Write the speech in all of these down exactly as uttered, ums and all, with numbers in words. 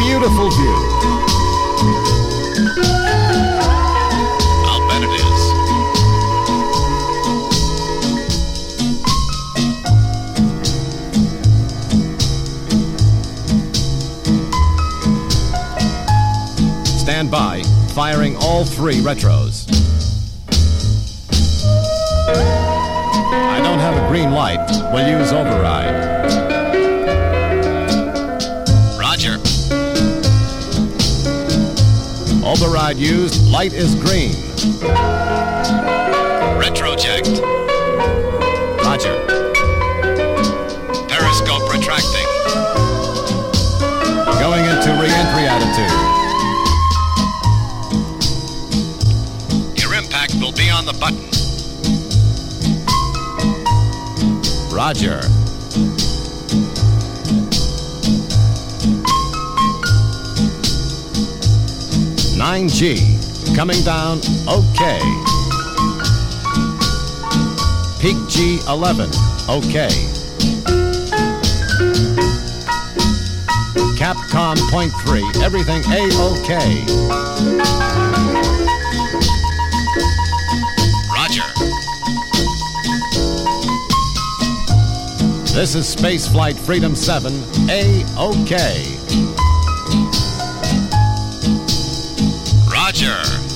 beautiful view. I'll bet it is. Stand by, firing all three retros. I don't have a green light. We'll use override. Roger. Override used. Light is green. Retroject. Roger. Periscope retracting. Going into re-entry attitude. Your impact will be on the button. Roger. nine G. Coming down, okay. Peak G eleven, okay. Capcom point three, everything A-okay. Roger. This is Spaceflight Freedom seven, A-okay. Roger.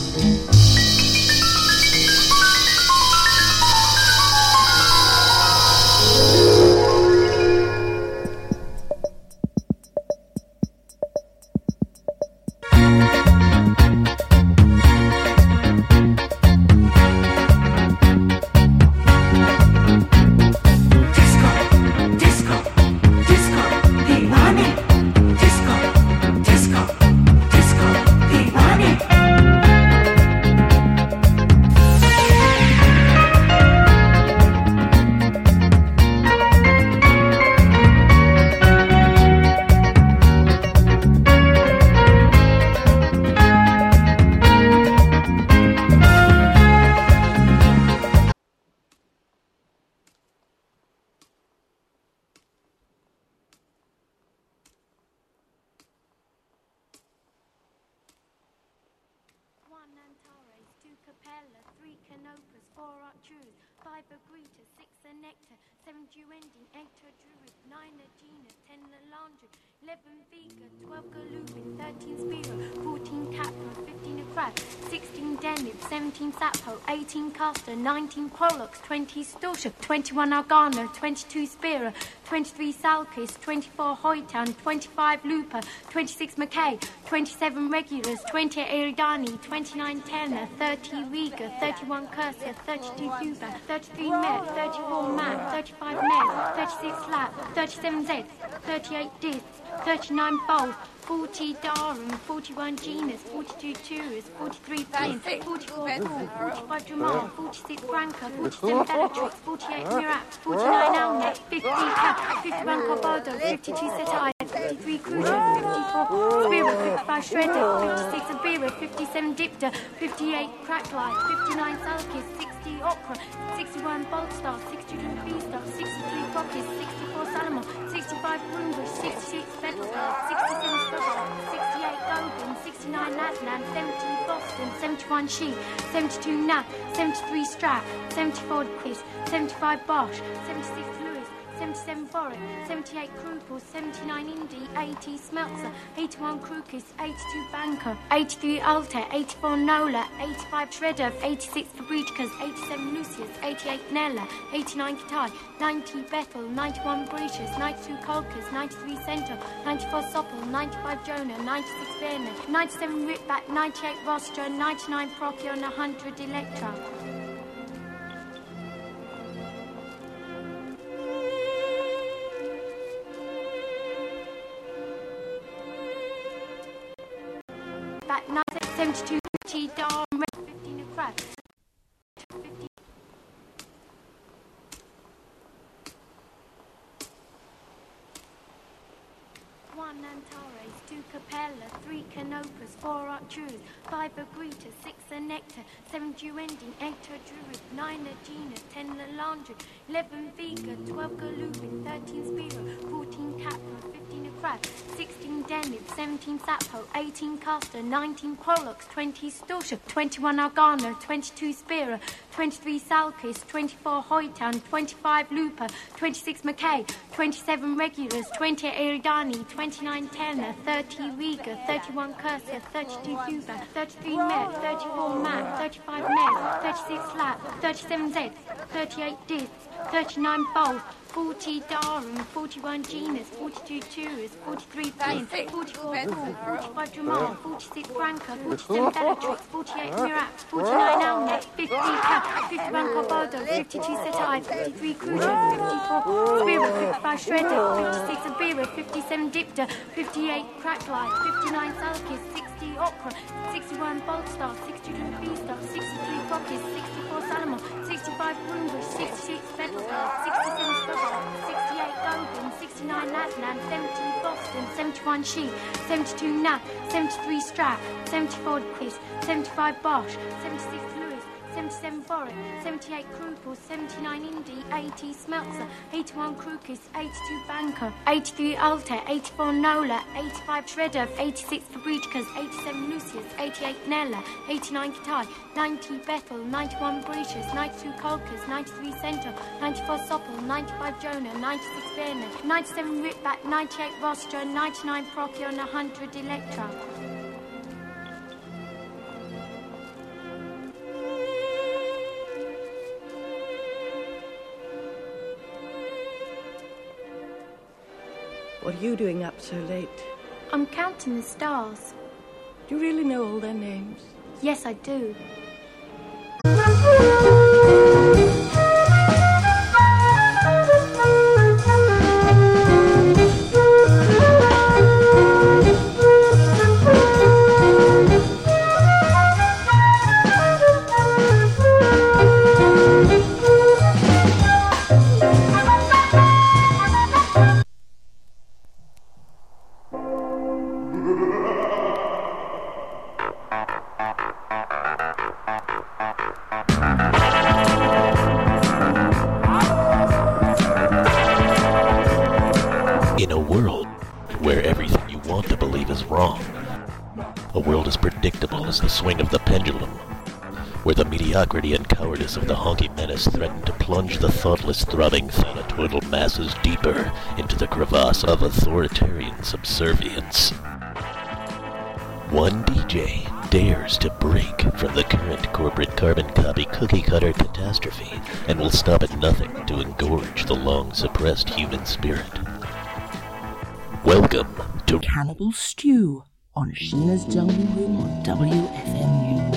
nineteen Pollux, twenty Storship, twenty-one Argana, twenty-two Spira, twenty-three Salkis, twenty-four Hoytown, twenty-five Looper, twenty-six McKay, twenty-seven Regulars, twenty-eight Eridani, twenty-nine Tanner, thirty Riga, thirty-one Cursor, thirty-two Cuba, thirty-three Met, thirty-four Mac, thirty-five Nez, thirty-six Lap, thirty-seven Z, thirty-eight Dis, thirty-nine Bolt, forty Darham, forty-one Genus, forty-two Tours, forty-three Flint, forty-four Paul, forty-five Jamal, forty-six Branca, forty-seven Bellatrix, forty-eight Mirax, forty-nine Elnet, fifty Cap, fifty-one Cobodo, fifty-two Setai, fifty-three Cruiser, fifty-four Spirit, fifty-five Shredder, fifty-six Abira, fifty-seven Dipter, fifty-eight Cracklight, fifty-nine Salkis, sixty Opera, sixty-one Boltstar, sixty-two Beastar, sixty-three Pockets, sixty-four Salomon, sixty-five Broombush, sixty-six Bedford, sixty-seven sixty-eight Gogan, sixty-nine Latland, seventy Boston, seventy-one Sheep, seventy-two Nap, seventy-three Strap, seventy-four Quiz, seventy-five Bosch, seventy-six Lewis, seventy-seven Boric, seventy-eight Krupel, seventy-nine Indy, eighty Smeltzer, eighty-one Krukis, eighty-two Banker, eighty-three Altair, eighty-four Nola, eighty-five Shredder, eighty-six Fabricas, eighty-seven Lucius, eighty-eight Nella, eighty-nine Kitai, ninety Bethel, ninety-one Breaches, ninety-two Colkers, ninety-three Centaur, ninety-four Soppel, ninety-five Jonah, ninety-six Werner, ninety-seven Ripback, ninety-eight Rostra, ninety-nine Procyon, one hundred Electra. Back nineteen seventy-two T Darm Red fifteen of Crab. One Antares, two Capella, three Canopus, four Arcturus, five Agrita, six Nectar, seven Duending, eight Druid, nine Agena, ten Lalandra, eleven Vega, twelve Galubin, thirteen Spiro, fourteen Capra, fifteen crab, sixteen denib, seventeen sapo, eighteen castor, nineteen pollux, twenty storsha, twenty-one argana, twenty-two spira, twenty-three salkis, twenty-four hoytan, twenty-five lupa, twenty-six mackay, twenty-seven regulars, twenty-eight iridani, twenty-nine tenor, thirty riga, thirty-one cursor, thirty-two cuba, thirty-three med, thirty-four mat, thirty-five ned, thirty-six lap, thirty-seven z, thirty-eight dis, thirty-nine bolt, forty Darum, forty-one genus, forty-two Turus, forty-three Flint, forty-four Paul, forty-five Jamal, forty-six Branca, forty-seven Bellatrix, forty-eight Mirax, forty-nine Alnet, fifty Cap, fifty-one Corbodo, fifty-two Setai, fifty-three Crucius, fifty-four Spirit, fifty-five Shredder, fifty-six Abira, fifty-seven Dipter, fifty-eight Cracklight, fifty-nine Salkis, sixty Opera, sixty-one Boltstar, sixty-two Beastar, sixty-three Cockis, sixty-four Salomon, sixty-five Grunbush, sixty-six Battlestar, sixty-seven Stubble, sixty-eight Dogan, sixty-nine Ladland, seventy Boston, seventy-one Sheep, seventy-two Nat, seventy-three Strap, seventy-four Fish, seventy-five Bosch, seventy-six Lewis, seventy-seven Forest, seventy-eight Krupel, seventy-nine Indy, eighty Smeltzer, eighty-one Krukis, eighty-two Banker, eighty-three Alta, eighty-four Nola, eighty-five Shredder, eighty-six Fabricas, eighty-seven Lucius, eighty-eight Nella, eighty-nine Kitai, ninety Bethel, ninety-one Britius, ninety-two Colkers, ninety-three Centaur, ninety-four Soppel, ninety-five Jonah, ninety-six Werner, ninety-seven Ripback, ninety-eight Rostra, ninety-nine Procyon, one hundred Electra. What are you doing up so late? I'm counting the stars. Do you really know all their names? Yes, I do. In a world where everything you want to believe is wrong, a world as predictable as the swing of the pendulum, where the mediocrity and cowardice of the honky menace threaten to plunge the thoughtless, throbbing thanatoidal masses deeper into the crevasse of authoritarian subservience. One D J dares to break from the current corporate carbon copy cookie-cutter catastrophe and will stop at nothing to engorge the long-suppressed human spirit. Welcome to Cannibal Stew on Sheena's Jungle Room on W F M U.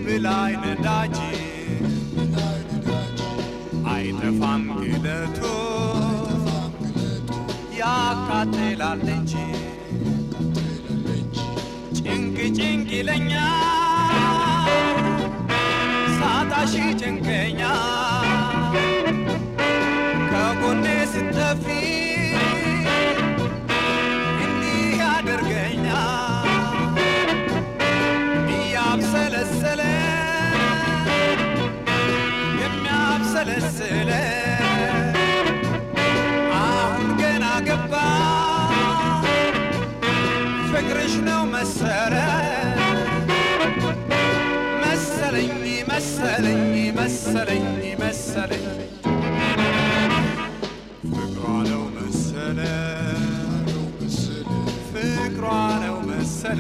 ልብ ላይ ነዳጅ አይጠፋም ግለቱ ያቃጥላል እንጂ ጭንቅ ጭንቅ ይለኛል ሳጣሽ ጭንቀኛል ከጎኔ ስትጠፊ እንዲህ ያደርገኛል እያብሰለሰለ የሚያብሰለስለ አሁን ገና ገባ ፍቅርሽ ነው መሰለ መሰለኝ መሰለኝ መሰለኝ መሰለኝ ፍቅሯ ነው መሰለ ፍቅሯ ነው መሰለ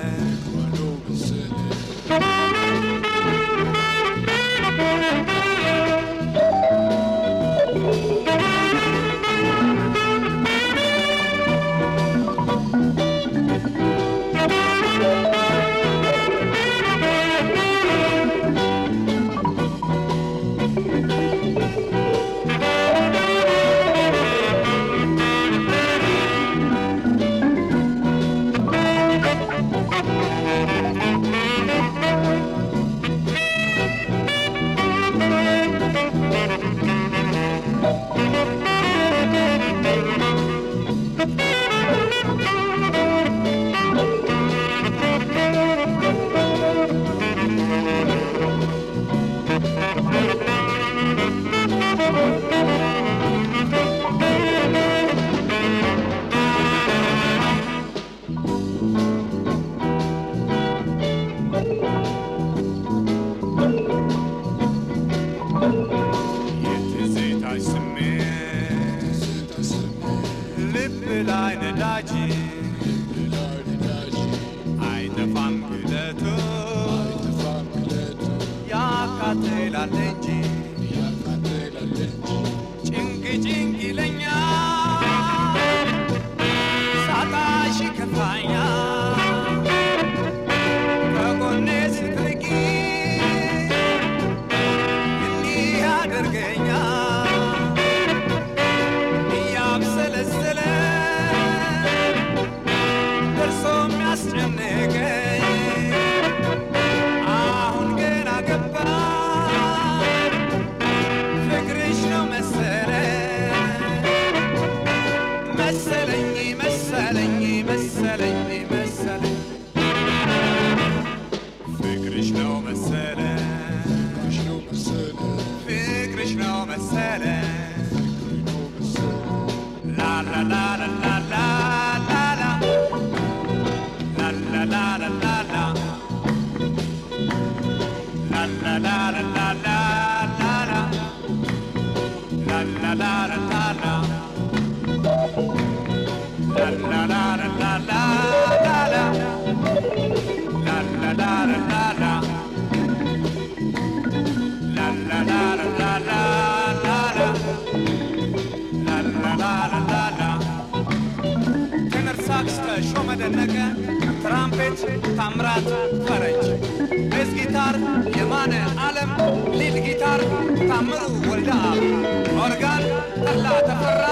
ትራምፔት ታምራት ፈረጅ ቤዝ ጊታር የማነ ዓለም ሊድ ጊታር ታምሩ ወልደአብ ኦርጋን ጠላ ተፈራ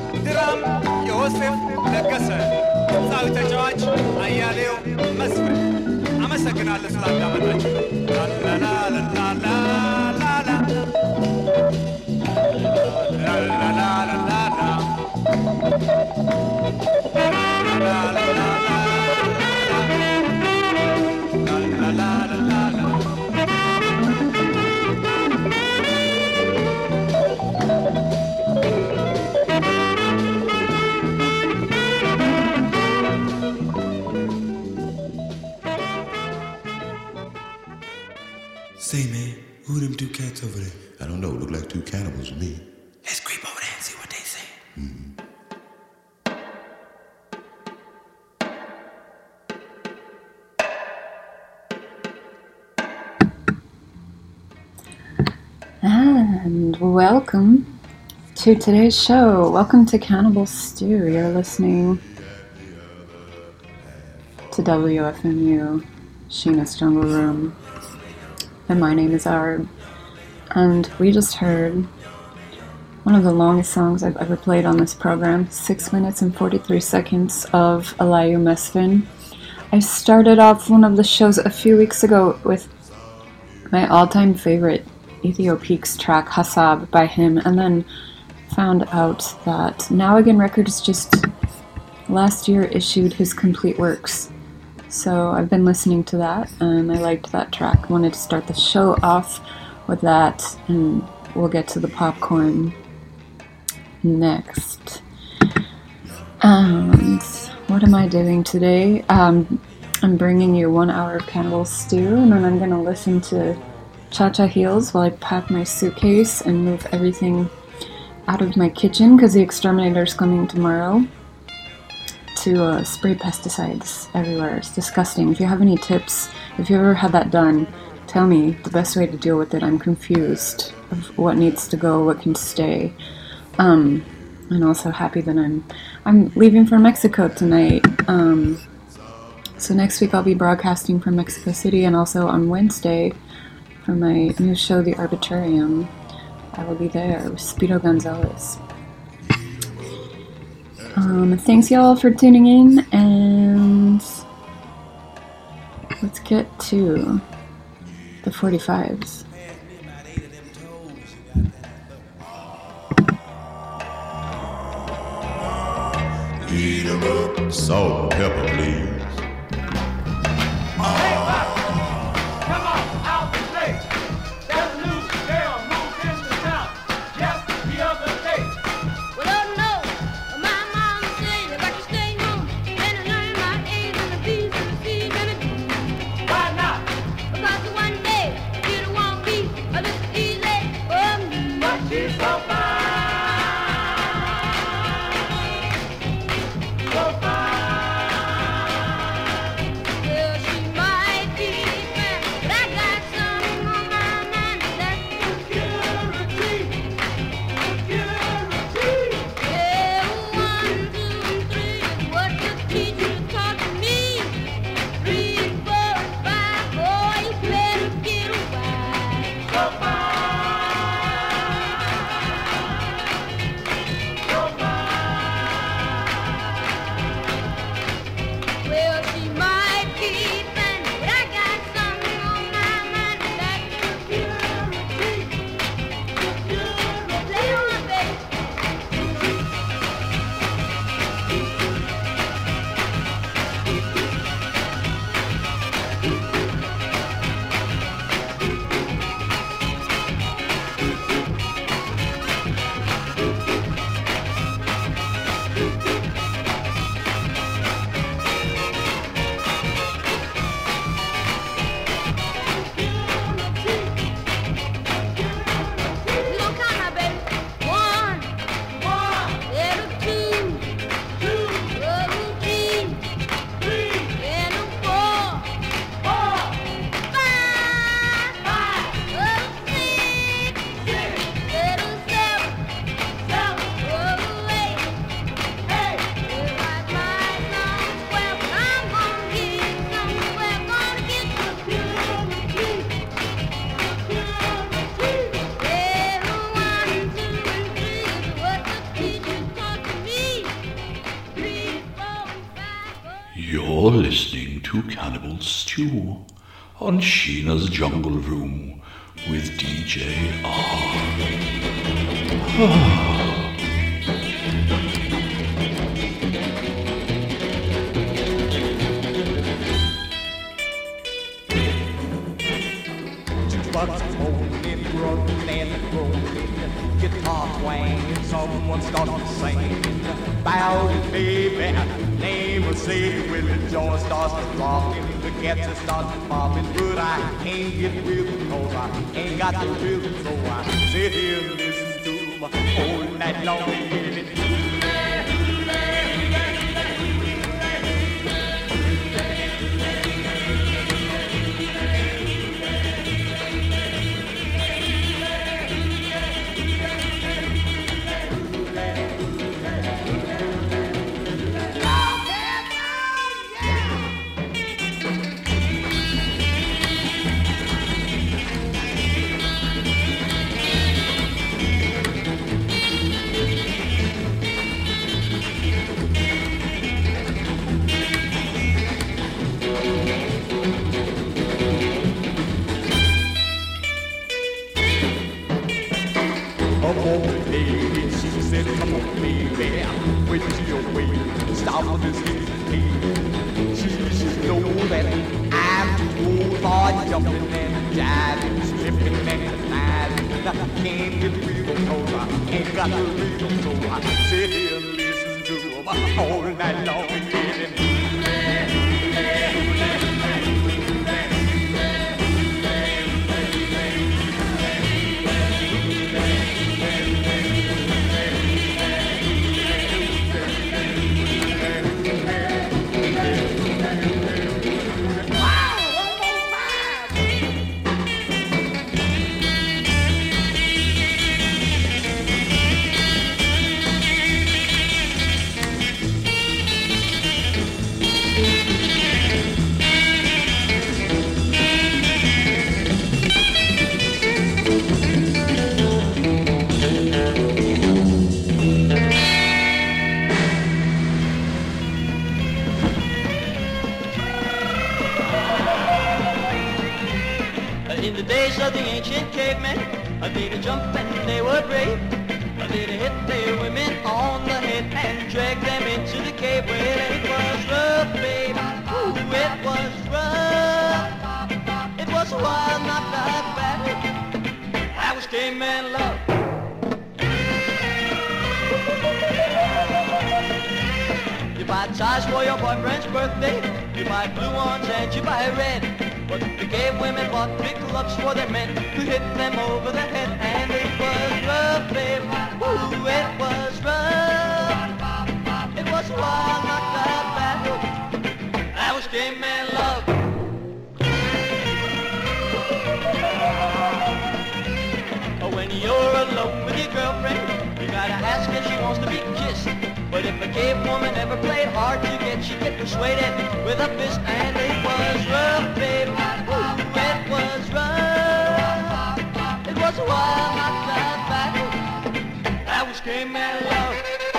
ድራም የዮሴፍ ለገሰ ድምፃዊ ተጫዋች አያሌው መስፍን አመሰግናለሁ ስላዳመጣችሁ ላላላላላላ ላላላላላ Say, man, who them two cats over there? I don't know. Look like two cannibals to me. Let's creep over there and see what they say. Mm-hmm. And welcome to today's show. Welcome to Cannibal Stew. You're listening to W F M U, Sheena's Jungle Room. and my name is Arb. And we just heard one of the longest songs I've ever played on this program, six minutes and forty-three seconds of Alayu Mesfin. I started off one of the shows a few weeks ago with my all-time favorite Ethiopiques track, Hasab, by him, and then found out that Now Again Records just last year issued his complete works. So I've been listening to that, and I liked that track. Wanted to start the show off with that, and we'll get to the popcorn next. And what am I doing today? Um, I'm bringing you one hour of Cannibal Stew, and then I'm going to listen to Cha-Cha Heels while I pack my suitcase and move everything out of my kitchen, because the exterminator's coming tomorrow to uh, spray pesticides everywhere. It's disgusting. If you have any tips, if you ever had that done, tell me the best way to deal with it. I'm confused of what needs to go, what can stay. Um, and also happy that I'm I'm leaving for Mexico tonight. Um, so next week I'll be broadcasting from Mexico City, and also on Wednesday for my new show, The Arbitrarium, I will be there with Speedo Gonzalez. Um, thanks y'all for tuning in, and let's get to the forty-fives. Eat 'em up, salt and pepper, please. You're listening to Cannibal Stew on Sheena's Jungle Room with D J R. Guitar twang, someone starts to sing. Bowdy baby, name a city when the joint starts to rockin'. The cats start to poppin', but I can't get rhythm 'cause I ain't got the rhythm. So I sit here and listen to my whole night long. on the day. She said, come on, baby, wait till you wait. Stop with this hesitate. She should know that I'm too old for jumping and jiving, slipping and sliding. I can't get real close, I ain't got the rhythm, so I sit here and listen to them all night long and getting. In the days of the ancient cavemen, they'd jump and they would rape. They'd hit their women on the head and drag them into the cave. Well, it was rough, babe. Ooh, it was rough. It was a wild, knocked out battle. That was caveman love. You buy ties for your boyfriend's birthday. You buy blue ones and you buy red. But the gay women bought big clubs for their men who hit them over the head. And it was rough, babe. Ooh, it was rough. It was a wild, knocked out battle. That was gay man love. When you're alone with your girlfriend, you gotta ask if she wants to be kissed. But if a gay woman ever played hard to get, she'd get persuaded with a fist. And it was rough, babe. Ooh, it was rough. It was a wild, knocked out battle. That was gay man love.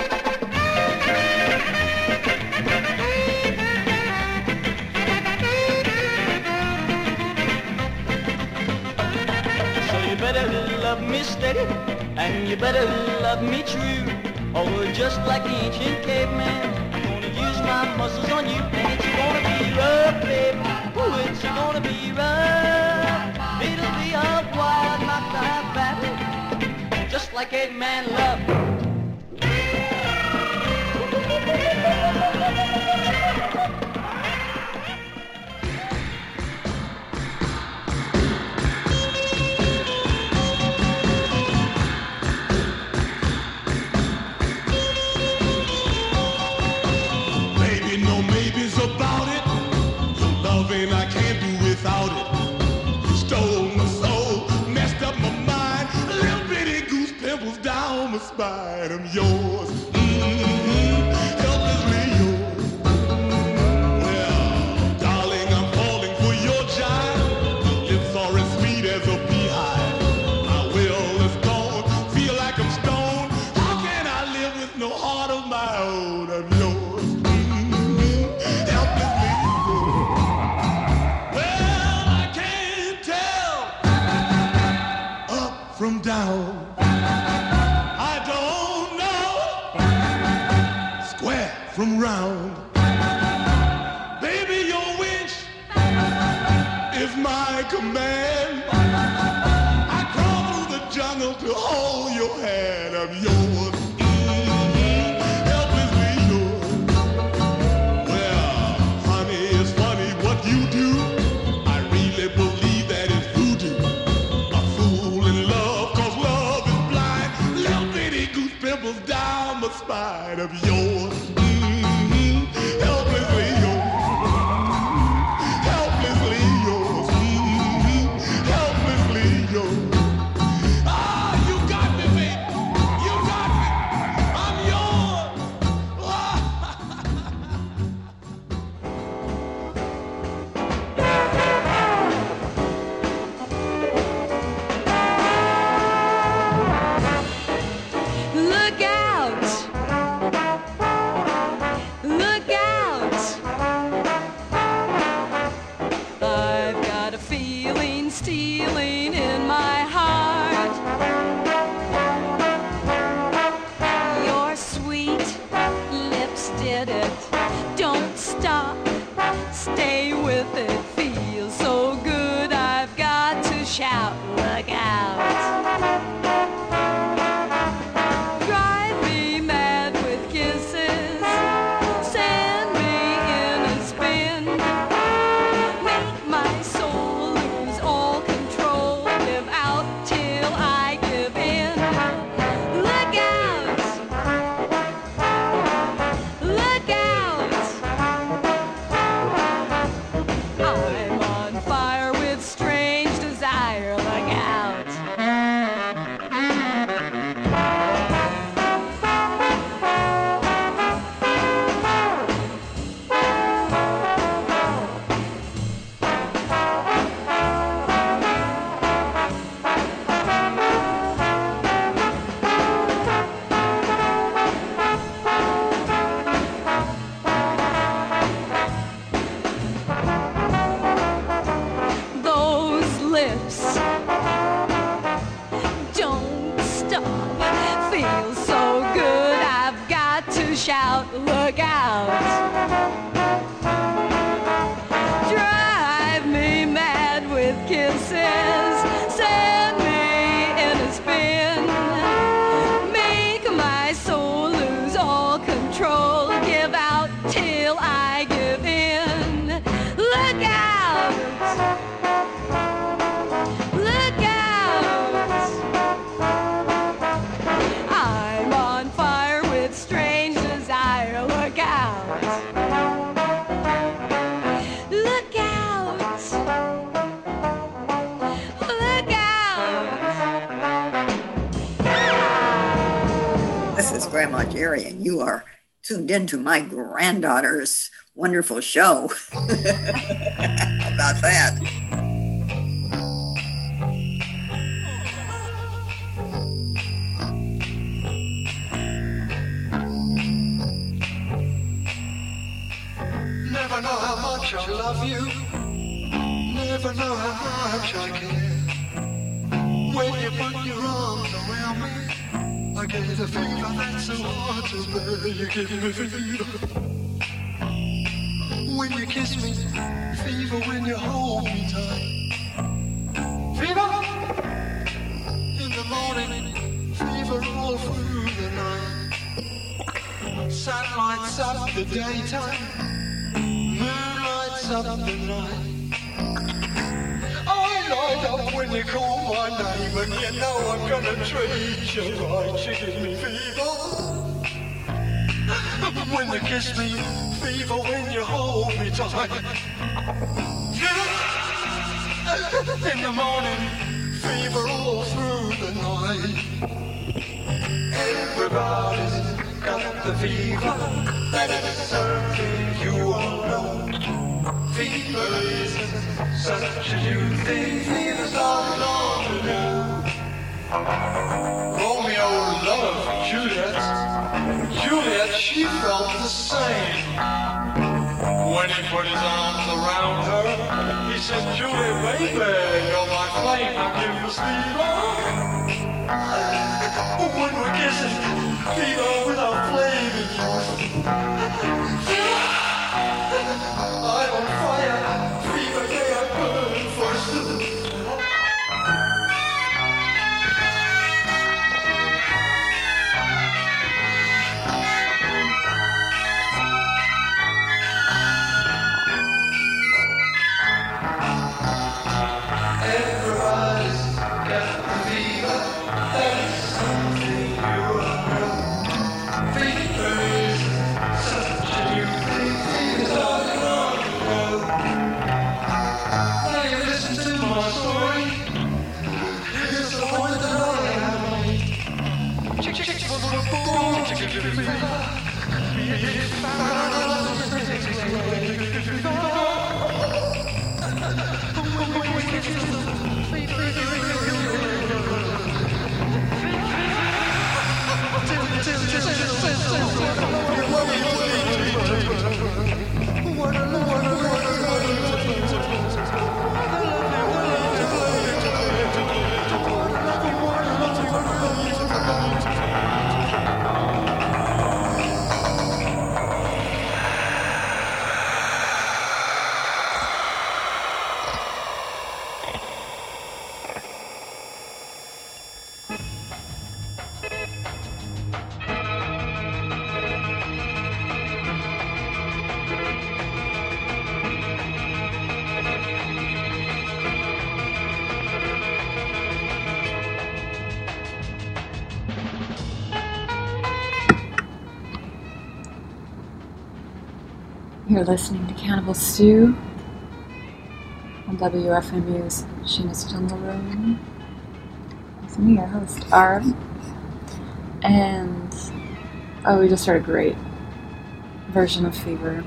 So you better love me steady, and you better love me true. Or just like the ancient caveman, I'm gonna use my muscles on you. And it's gonna be rough, babe. Ooh, it's gonna be rough. It'll be a wild, knocked out battle, just like caveman love. About it, your loving I can't do without it. You stole my soul, messed up my mind, little bitty goose pimples down my spine. I'm yours, mm-hmm, helplessly yours. Well, darling, I'm falling for your jive. Your lips are as sweet as a beehive. My will is gone, feel like I'm stoned. How can I live with no heart of my own? I'm yours. From down, I don't know, square from round. Baby, your wish is my command. I crawl through the jungle to hold your hand. I'm yours, mm-hmm, helplessly yours. Well, honey, it's funny what you do. I really believe that it's voodoo. A fool in love. Pimples down my spine of yours, mm-hmm, helplessly yours, helplessly yours, mm-hmm, helplessly yours. Ah, you got me, baby, you got me, I'm yours. Look out! look out. Drive me mad with kisses, send me in a spin, make my soul lose all control, live out till I give in. Look out, look out. I'm on fire with strange desire, look out. Those lips don't stop, feel so good I've got to shout, look out. Drive me mad with kisses, send me in a spin, make my soul lose all control, give out till I give in. Look out, look out. I'm on fire with strange desire, look out. Look out, look out. This is Grandma Jerry, and you are tuned into my granddaughter's wonderful show. How about that? Never know how much I love you. Never know how much I care. When you put your arms around me, I get a fever that's so hard to bear. You give me fever when you kiss me, fever when you hold me tight. Fever in the morning, fever all through the night. Sun lights up the daytime, moon lights up the night. I light up when you call my name, and you know I'm gonna treat you right. You give me fever when you kiss me, fever when you hold me tight. In the morning, fever all through the night. Everybody's got the fever, that is something you all know. Fever isn't such a new thing, fever started long ago. Romeo loved Juliet, Juliet, she felt the same. When he put his arms around her, he said, Juliet, baby, you're my flame, I'll give you fever. When we're kissing, fever without flame in you. I'm on fire, fever, yeah, I burn first. Everybody's got the fever, that's something you know. Fever is such a new thing, fever's all around the world. Now you listen to my story, here's the point that I have made. Chick chick for the boom, chick chick fever. You're listening to Cannibal Stew on W F M U's Sheena's Jungle Room. It's me, your host, Arv. And, oh, we just heard a great version of Fever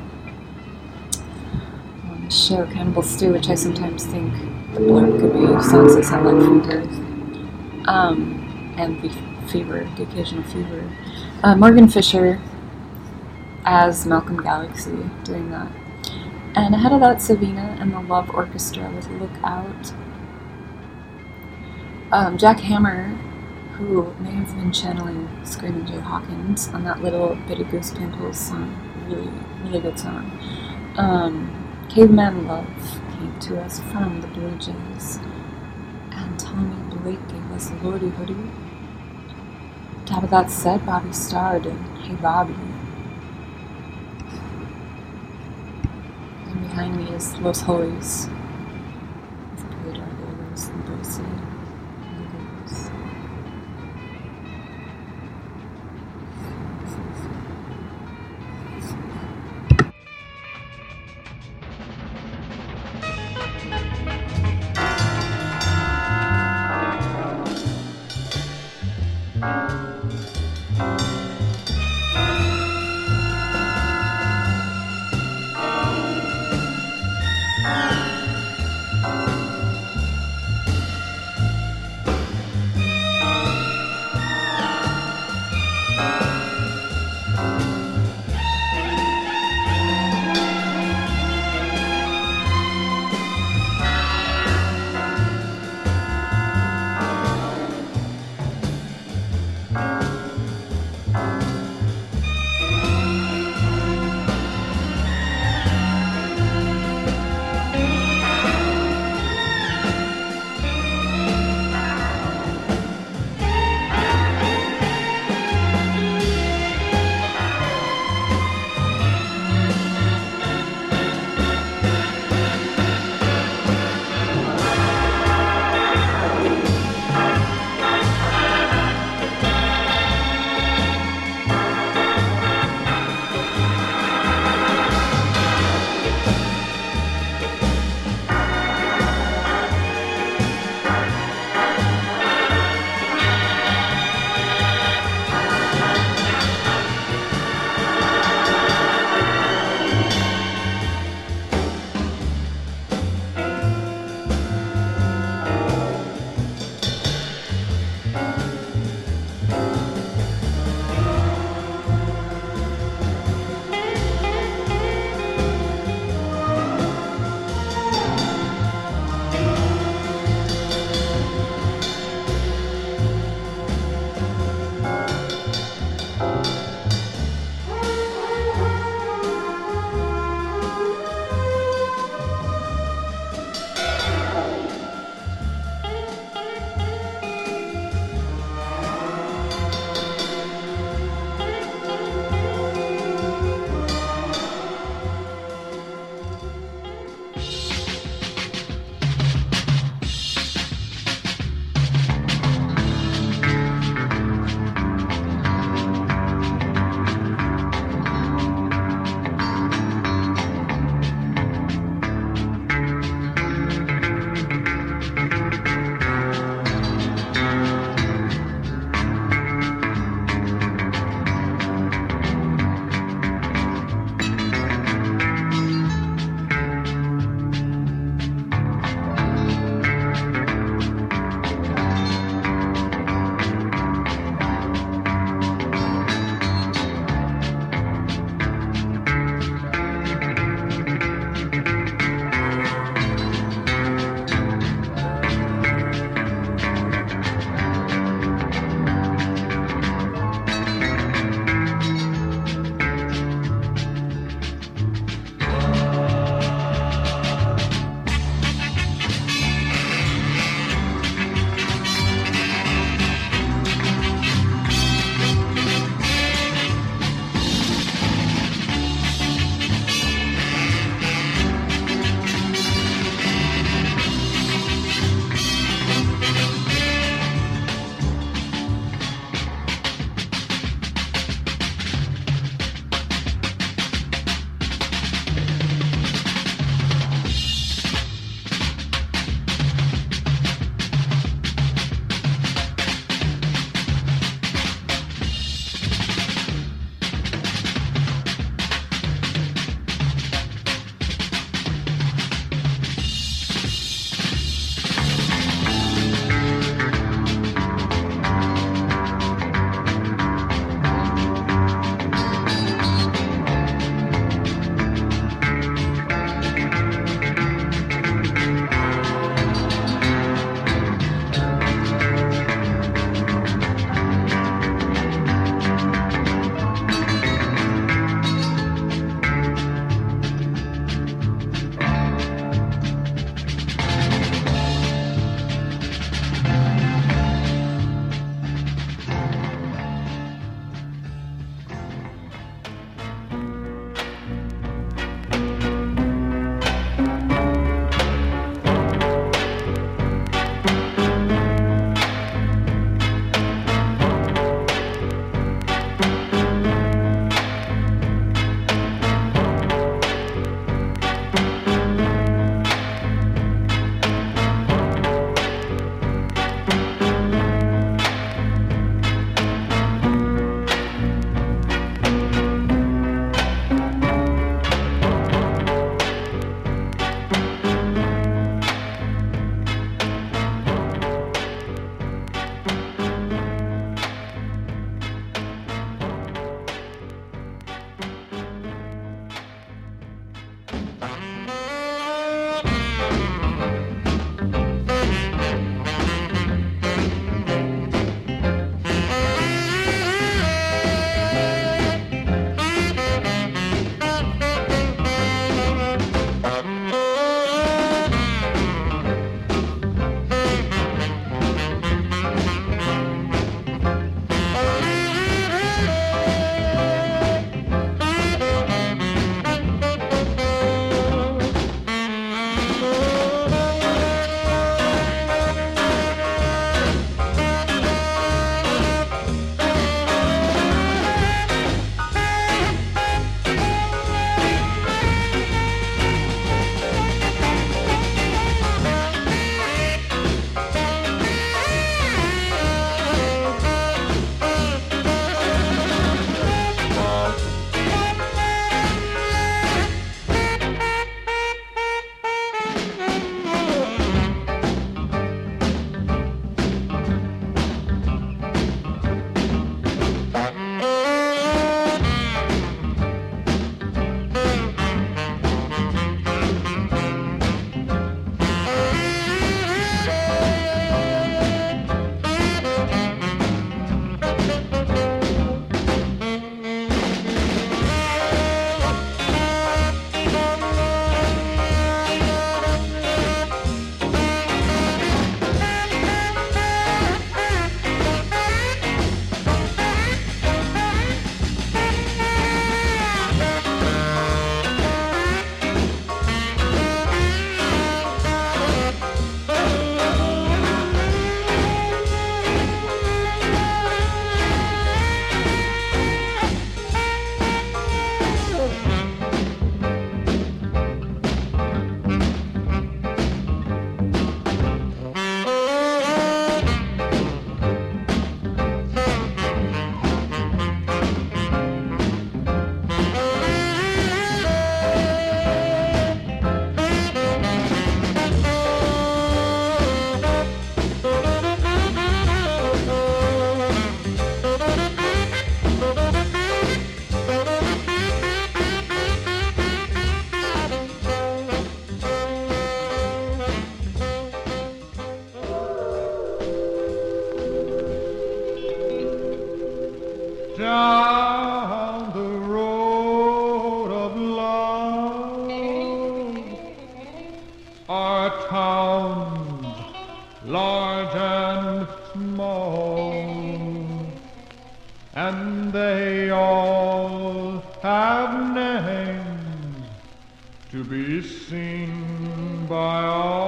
on the show Cannibal Stew, which I sometimes think the blurb could be songs that sound like Fever. Um, and the Fever, the occasional Fever. Uh, Morgan Fisher as Malcolm Galaxy doing that. And ahead of that, Savina and the Love Orchestra with Look Out. Um, Jack Hammer, who may have been channeling Screaming Jay Hawkins on that little bit of Goose Pimples song. Really, really good song. Um, Caveman Love came to us from the Blue Jays. And Tommy Blake gave us Lordy Hoodie. Top of that set, Bobby Starr did Hey Bobby. And behind me is Los Hoys with Pedro Rose and Dulce. small, and they all have names to be seen by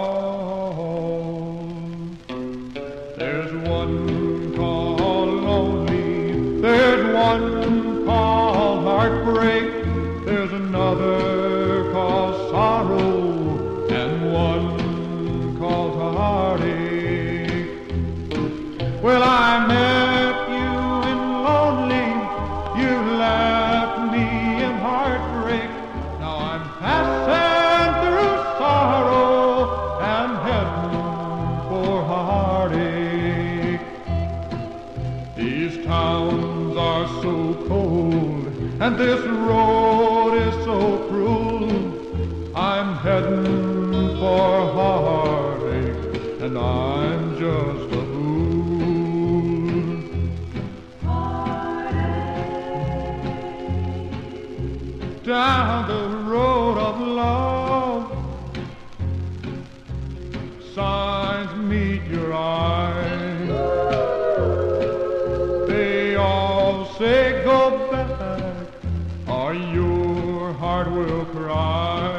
all. There's one called lonely, there's one called heartbreak, there's another called sorrow, and one called heartache. Well, I met you in lonely, you left me in heartbreak. Now I'm passing through sorrow and heading for heartache. These towns are so cold and this road is so cruel. I'm heading for heartache and I'm just a fool. Heartache. Down the road of love, signs meet your eyes. They all say go back or your heart will cry.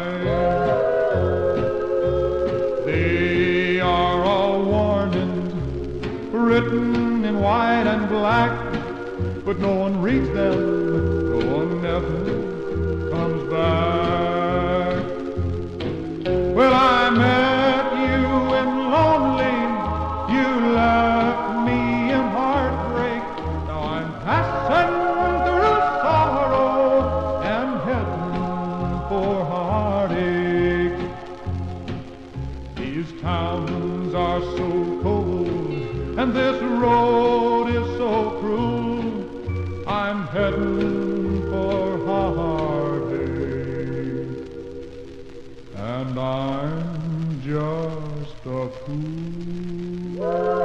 They are all warnings written in white and black, but no one reads them, no one ever comes back. Well, I met you in lonely, you left me in heartbreak. Now I'm passing through sorrow and heading for heartache. These towns are so cold and this road is so cruel. I'm heading for heartache and I'm just a fool.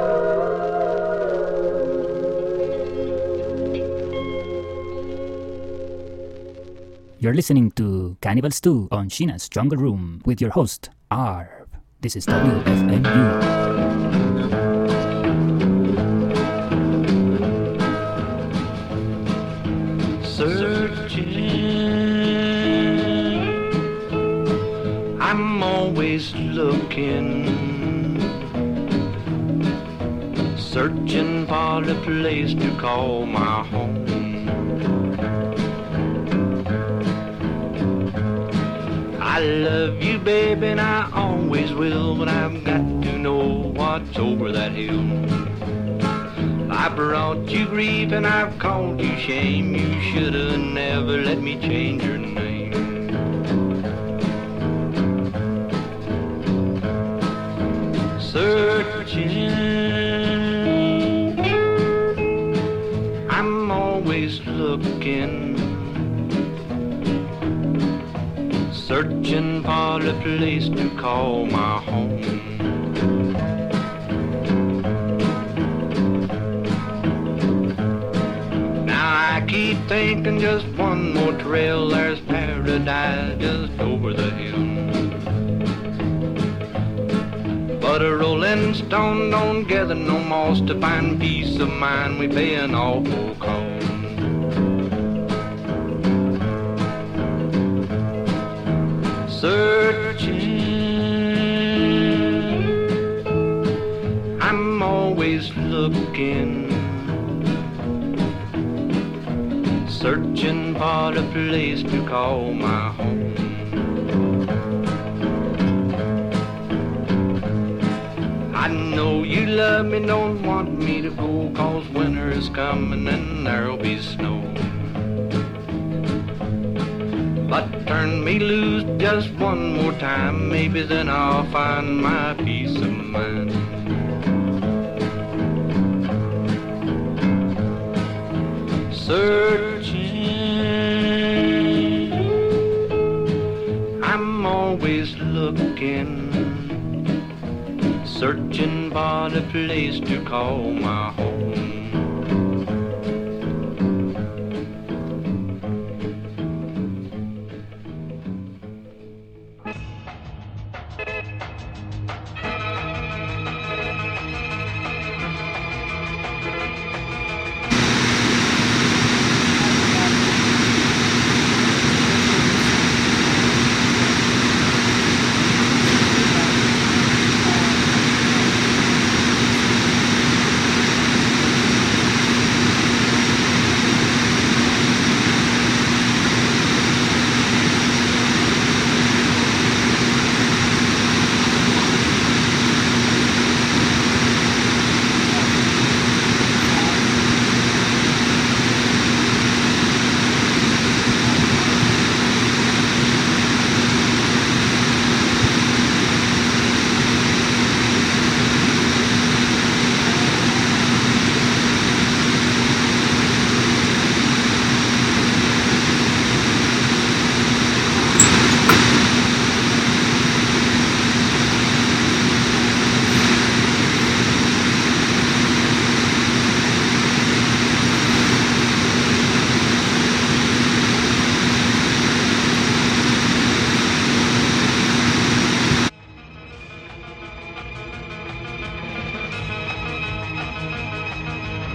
You're listening to Cannibal Stew on Sheena's Jungle Room with your host, Arv. This is W F M U. Searching, I'm always looking, searching for the place to call my home. I love you, baby, and I always will, but I've got to know what's over that hill. I brought you grief and I've caused you shame. You should have never let me change your name. Searching, I'm always looking, searching for a place to call my home. Now I keep thinking just one more trail, there's paradise just over the hill. But a rolling stone don't gather no moss to find peace of mind. We pay an awful cost. Searching, I'm always looking, searching for a place to call my home. I know you love me, don't want me to go, 'cause winter is coming and there'll be snow. But turn me loose just one more time, maybe then I'll find my peace of mind. Searching, I'm always looking, searching for a place to call my home.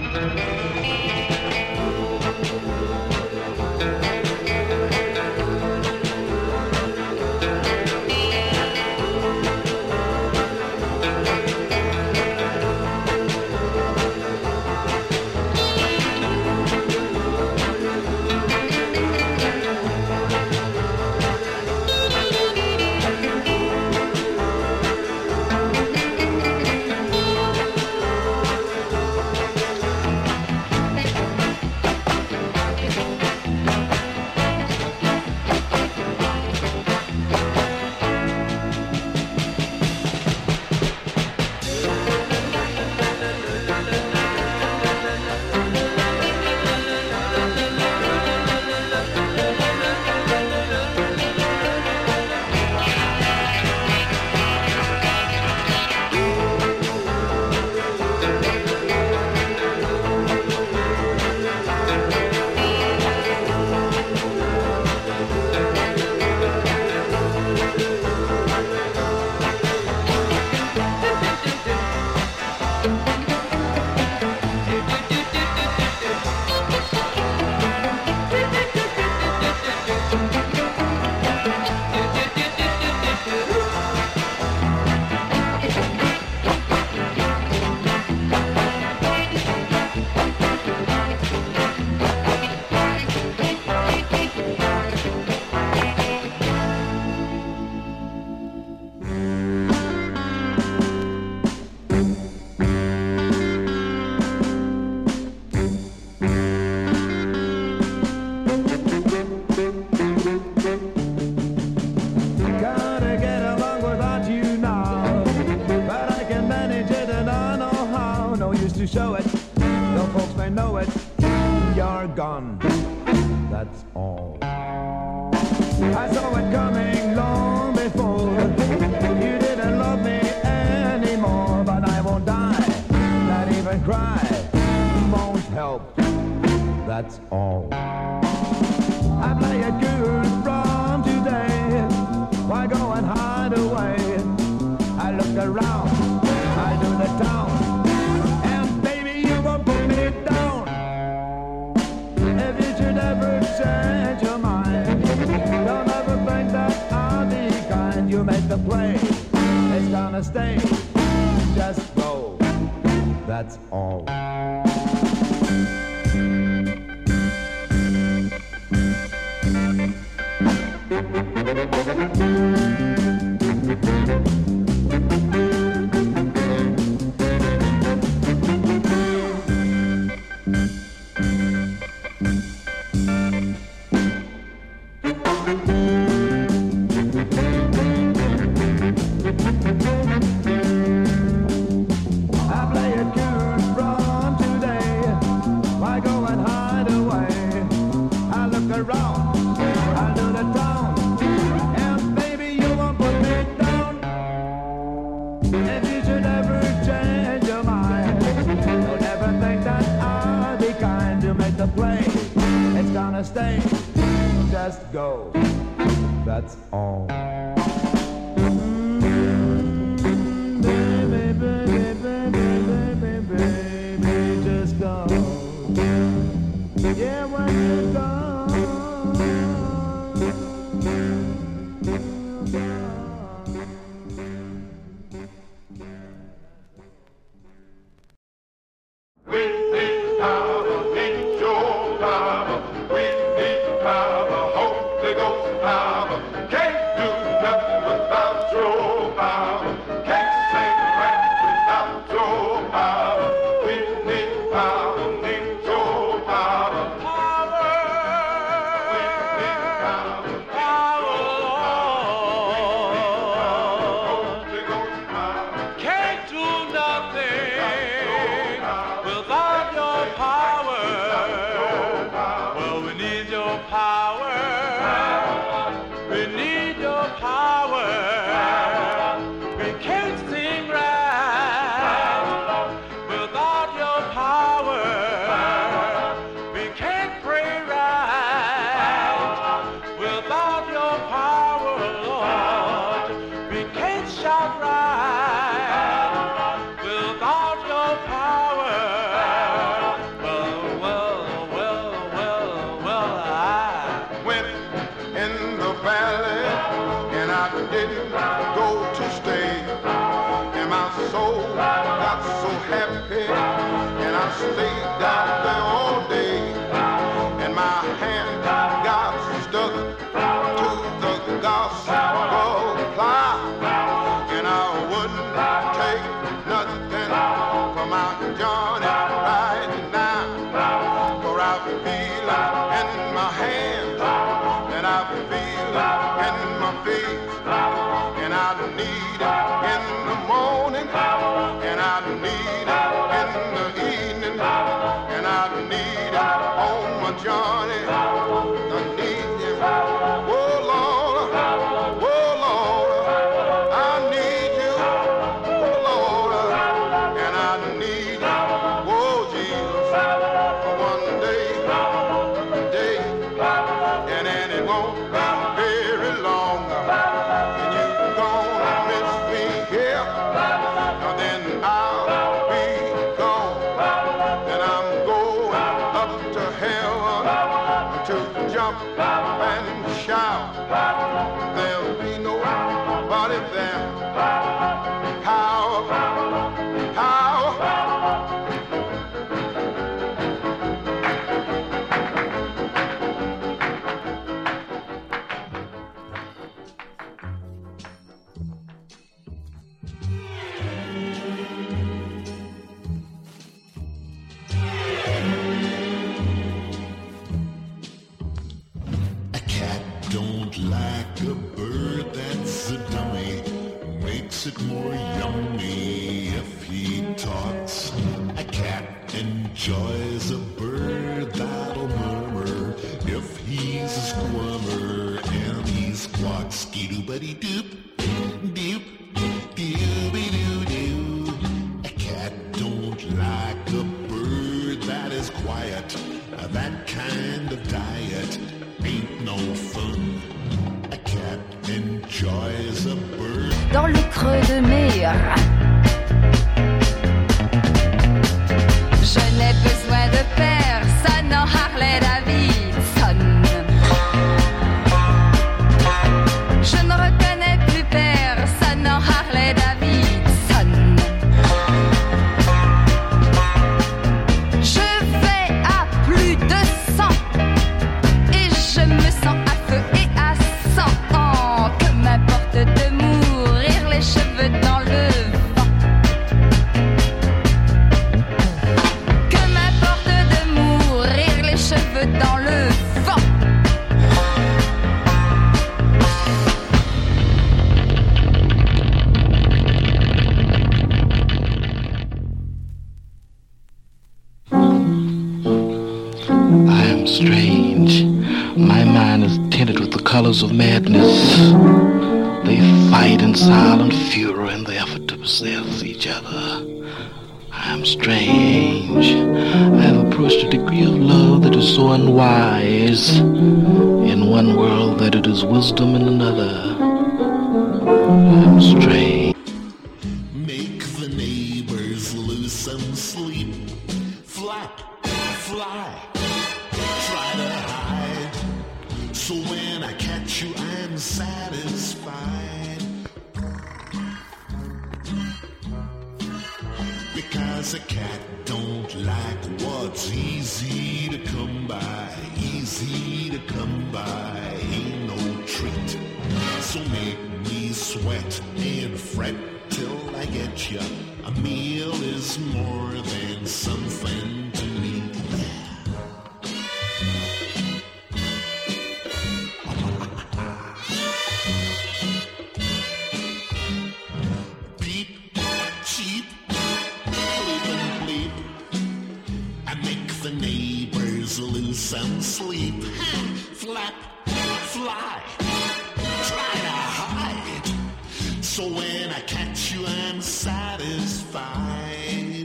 to show it, though folks may know it, you're gone, that's all. I saw it coming long before, you didn't love me anymore, but I won't die, not even cry, won't help, that's all. I play it good from today, why go and hide away? I look around, I do the town, and baby you won't put me down. If you should ever change your mind, don't ever think that I'll be kind. You make the play, it's gonna stay, just go, that's all. Stay, just go, that's all. Mm, baby, baby, baby, baby, baby, just go. Yeah, when you go. Without your I stayed down there all day, and my hand got stuck to the gospel plow, and I wouldn't take nothing from my Johnny right now, for I feel it in my hands, and I feel it in my feet, and I need it in the morning, and I need it in the evening, and I need it on my Johnny. I need you, oh Lord, oh Lord, I need you, oh Lord, and I need you, oh Jesus, for one day, day, and then it won't be very long, and you're gonna miss me here, and then I'll be gone, and I'm going up to heaven to jump and shout. There'll be nobody there. How, how, A cat don't like a bird that's a dummy, makes it more yummy if he talks. A cat enjoys a bird that'll murmur if he's a squirmer, and he squawks skidoo-buddy-doop, doop, dooby-doo-doo. A cat don't like a bird that is quiet, that kind of diet ain't no fun. A cat enjoys a bird. Dans le creux de mes reins, je n'ai besoin de personne en Harley Davidson. Je ne reconnais plus personne en Harley Davidson. Je vais à plus de cent et je me sens à feu et à sang. Que m'importe de mourir les cheveux dans le vent. Que m'importe de mourir les cheveux dans le vent. I am strange. My mind is tinted with the colors of madness. They fight in silent fury in the effort to possess each other. I am strange. I have approached a degree of love that is so unwise in one world that it is wisdom in another. I am strange. Make the neighbors lose some sleep. Flap, fly, try to hide. So when I catch you, I'm satisfied. Because a cat don't like what's easy to come by. Easy to come by, ain't no treat. So make me sweat and fret till I get ya. A meal is more than something to me. Beep, cheep, bleep and bleep. I make the neighbors lose some sleep. Flap, fly, try to hide. So when I catch you, I'm satisfied.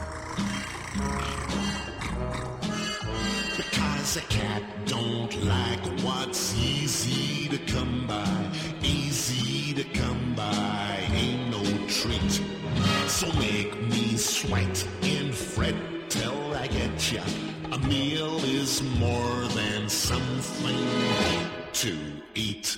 Because a cat don't like what's easy to come by. Easy to come by, ain't no treat. So make me sweat and fret till I get ya. A meal is more than something to eat.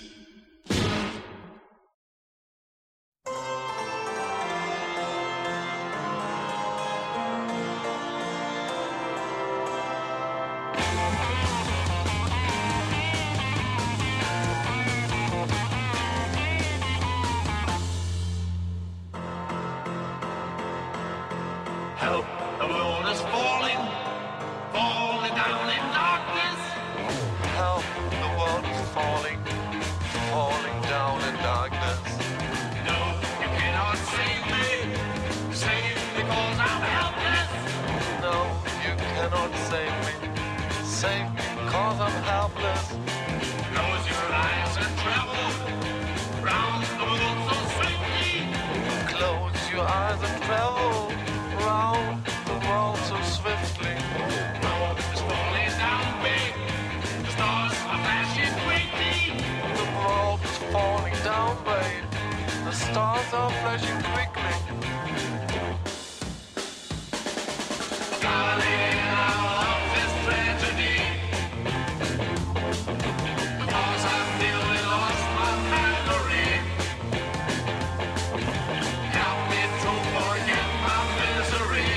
save me, cause I'm helpless. Close your eyes and travel round the world so safely. Close your eyes and travel round the world so swiftly. The world is falling down big. The stars are flashing quickly. The world is falling down, babe. The stars are flashing quickly. Darling, I love this tragedy. Because I nearly lost my memory. Help me to forget my misery.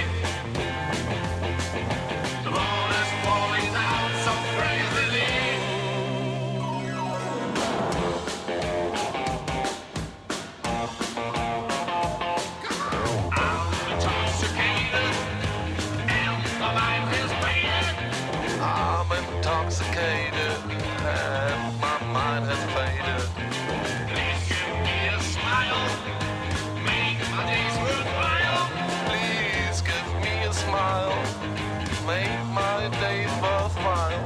The world is falling down so crazily. I'm intoxicated and my mind is faded. I'm intoxicated and my mind has faded. Please give me a smile. Make my days worthwhile. Please give me a smile. Make my days worthwhile.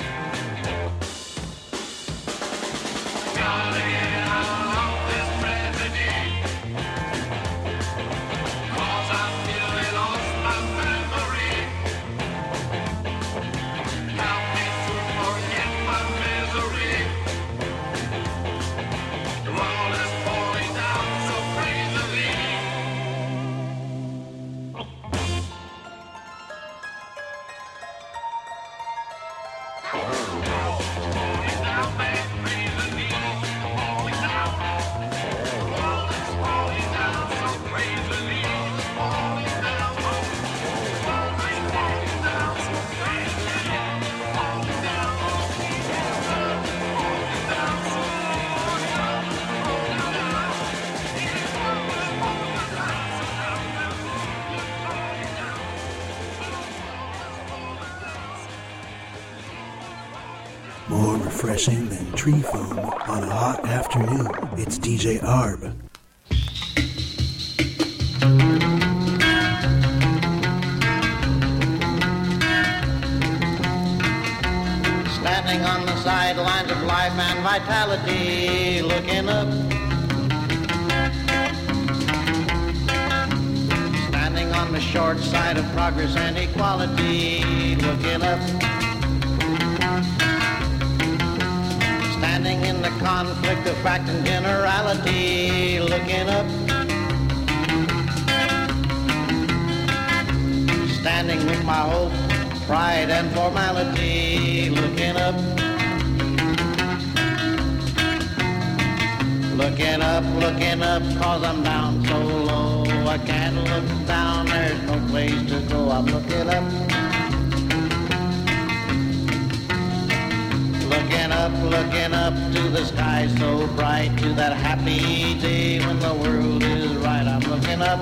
Darling, I love this tragedy. Cause I nearly lost my memory. Help me to forget my misery. The world is falling down so crazily. Falling down, man, crazily. Falling down. The world is falling down so crazily. Falling down. The world is falling down so crazily. Falling down. Falling down so More refreshing than tree foam on a hot afternoon. It's D J Arb. Standing on the sidelines of life and vitality, looking up. Standing on the short side of progress and equality, looking up. Standing in the conflict of fact and generality, looking up. Standing with my hope, pride and formality, looking up. Looking up, looking up, cause I'm down so low. I can't look down, there's no place to go. I'm looking up. Looking up, looking up to the sky so bright, to that happy day when the world is right. I'm looking up.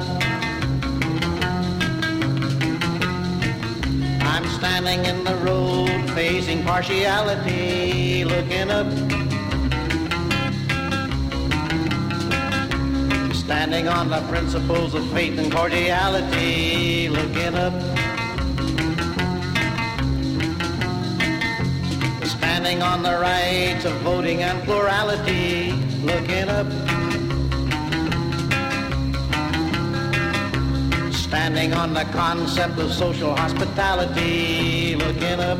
I'm standing in the road facing partiality, looking up. Standing on the principles of faith and cordiality, looking up. Standing on the rights of voting and plurality, looking up. Standing on the concept of social hospitality, looking up.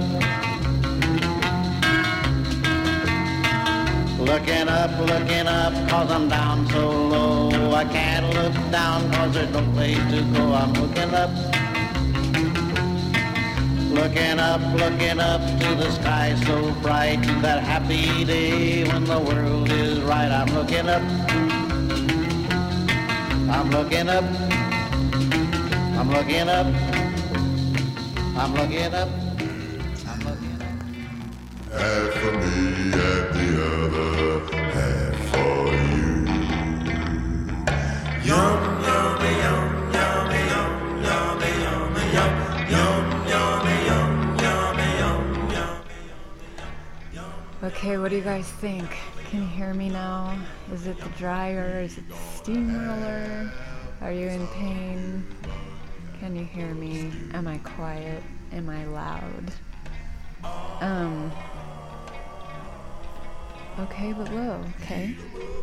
Looking up, looking up, cause I'm down so low. I can't look down cause there's no place to go. I'm looking up. Looking up, looking up to the sky so bright, to that happy day when the world is right. I'm looking up. I'm looking up. I'm looking up. I'm looking up. I'm looking up. Half for me and the other half for you. Yum, yummy, yum, yummy, yum, yummy, yummy, yum, yum, yummy, yum, yummy, yum, yum. Okay, what do you guys think? Can you hear me now? Is it the dryer? Is it the steamroller? Are you in pain? Can you hear me? Am I quiet? Am I loud? Um. Okay, but low. Okay.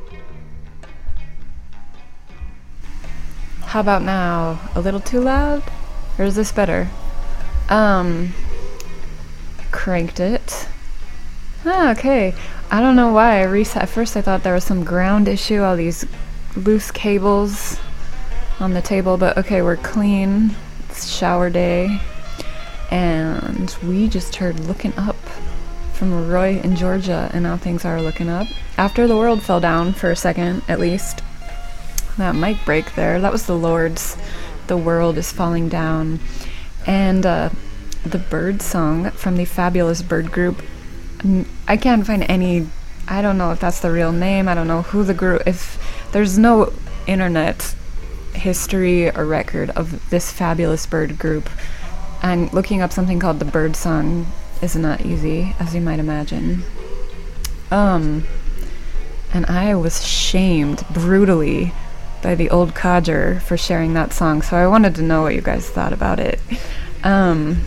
How about now? A little too loud? Or is this better? Um. Cranked it. Ah, okay. I don't know why I reset. At first I thought there was some ground issue, all these loose cables on the table, but okay, we're clean. It's shower day. And we just heard Looking Up from Roy in Georgia, and now things are looking up. After the world fell down for a second, at least. That mic break there, that was the Lord's The World is Falling Down. And uh, the Bird song from the Fabulous Bird Group. I can't find any, I don't know if that's the real name, I don't know who the group, if there's no internet history or record of this Fabulous Bird Group. And looking up something called the Bird Song is not easy, as you might imagine. Um, and I was shamed brutally by the old codger for sharing that song, so I wanted to know what you guys thought about it. Um,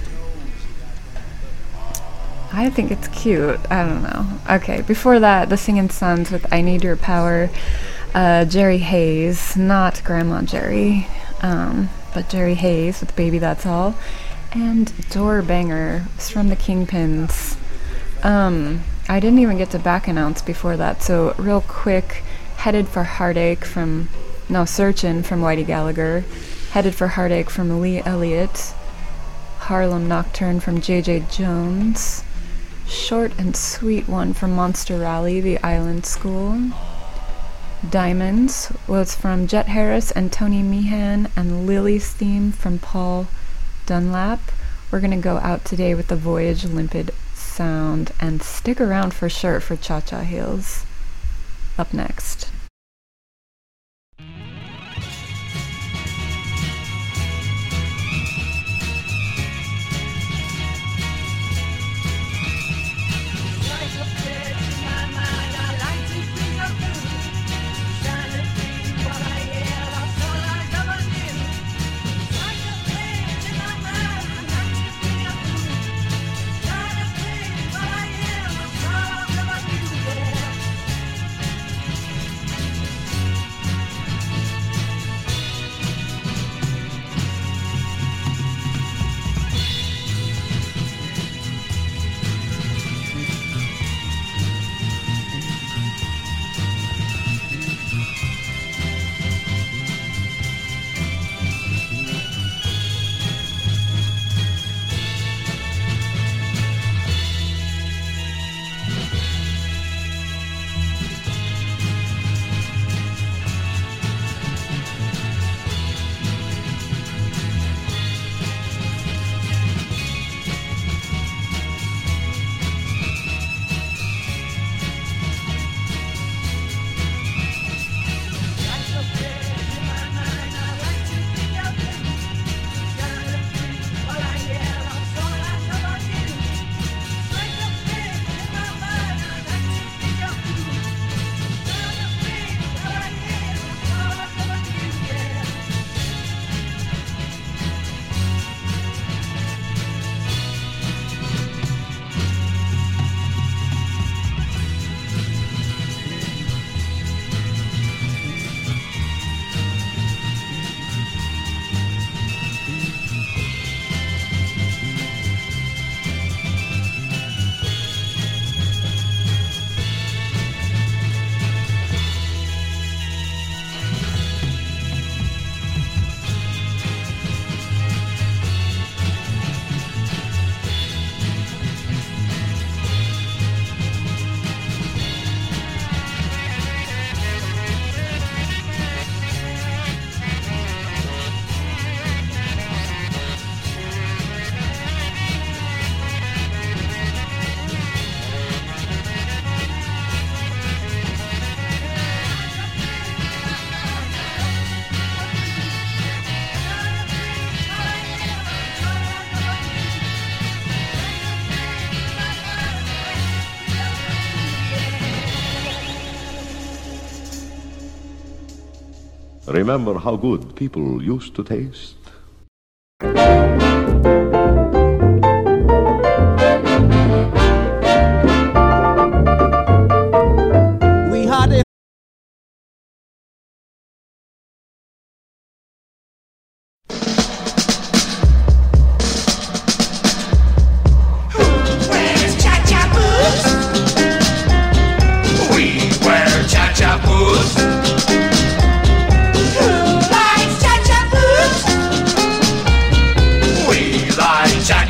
I think it's cute. I don't know. Okay, before that, the Singing Sons with I Need Your Power. Uh, Jerry Hayes, not Grandma Jerry, um, but Jerry Hayes with Baby That's All. And Door Banger is from the Kingpins. Um, I didn't even get to back announce before that, so real quick, Headed for Heartache from, no, Searchin' from Whitey Gallagher. Headed for Heartache from Lee Elliott. Harlem Nocturne from J J Jones. Short and Sweet One from Monster Rally, The Island School. Diamonds was from Jet Harris and Tony Meehan, and Lily's Theme from Paul Dunlap. We're gonna go out today with the Voyage Limpid Sound, and stick around for sure for Cha Cha Heels. Up next. Remember how good people used to taste?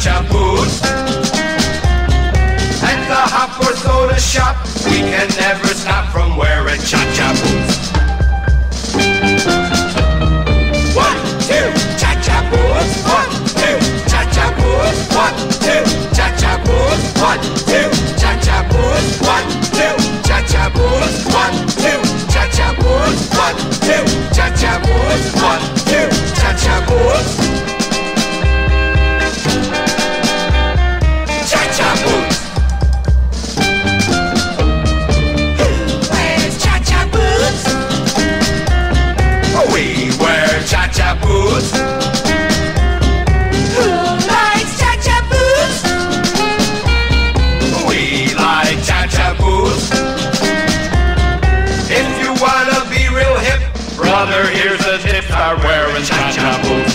cha-cha boots. At the hop or soda shop, we can never stop from wearing cha-cha boots. One, two, cha-cha boots. One, two, cha-cha boots. One, two, cha-cha boots. One, two, cha-cha boots. One, two, cha-cha boots. One, two, cha-cha boots. One, two, cha-cha boots. One, two, cha-cha boots. Cha-cha boots. Who wears cha-cha boots? We wear cha-cha boots. Who likes cha-cha boots? We like cha-cha boots. If you wanna be real hip, brother, here's a tip. Start wearing cha-cha boots.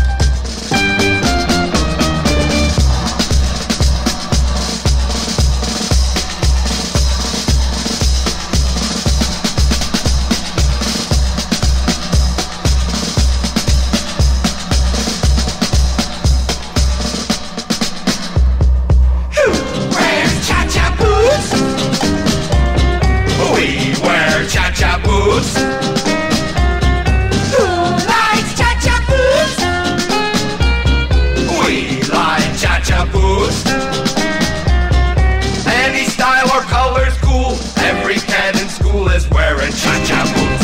Cha-cha boots. Who likes cha-cha boots? We like cha-cha boots. Any style or color's cool. Every cat in school is wearing cha-cha boots.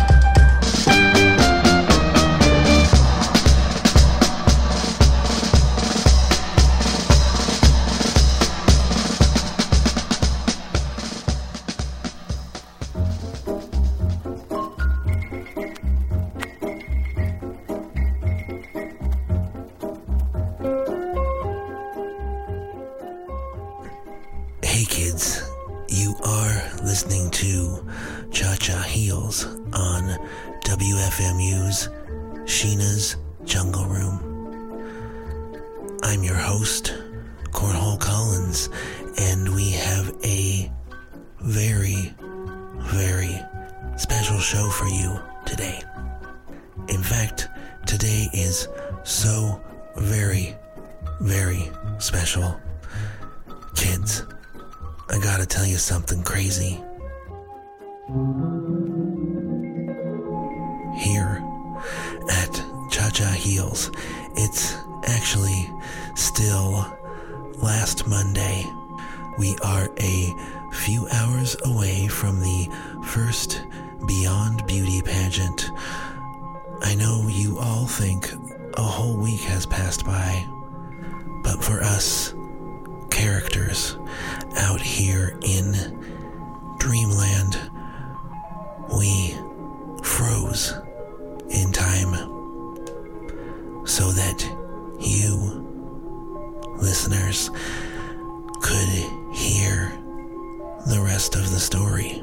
Hey kids, you are listening to Cha-Cha Heels on W F M U's Sheena's Jungle Room. I'm your host, Cornhole Collins, and we have a very, very special show for you today. In fact, today is so very, very special. Kids, I gotta tell you something crazy. Here at Cha-Cha Heels, it's actually still last Monday. We are a few hours away from the first Beyond Beauty pageant. I know you all think a whole week has passed by, but for us, characters out here in Dreamland, we froze in time so that you, listeners, could hear the rest of the story.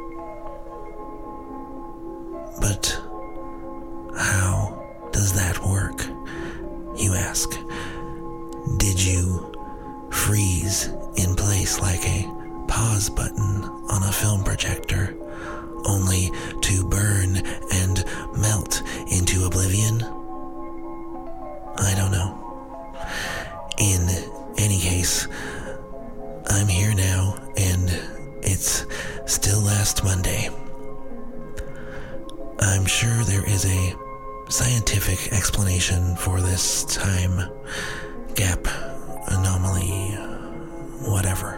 But how does that work, you ask? Did you freeze in place like a pause button on a film projector, only to burn and melt into oblivion? I don't know. In any case, I'm here now, and it's still last Monday. I'm sure there is a scientific explanation for this time gap, anomaly, whatever.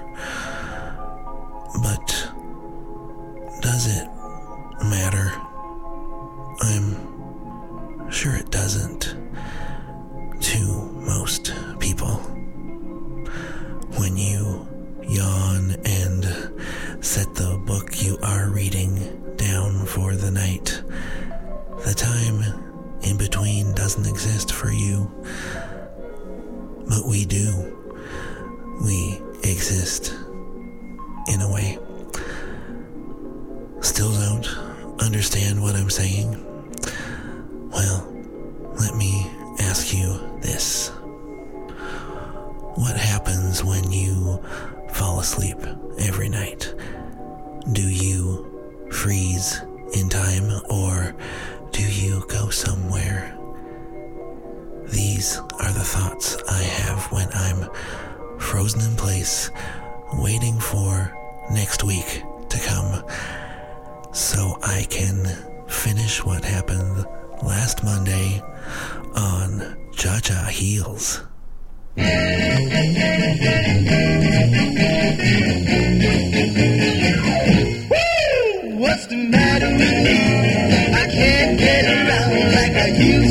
But does it matter? I'm sure it doesn't to most people. When you yawn and set the book you are reading down for the night, the time in between doesn't exist for you. But we do. We exist, in a way. Still don't understand what I'm saying? Well, let me ask you this. What happens when you fall asleep every night? Do you freeze in time, or do you go somewhere These are the thoughts I have when I'm frozen in place, waiting for next week to come, so I can finish what happened last Monday on Cha-Cha Heels. What's the matter with me? I can't get around like I used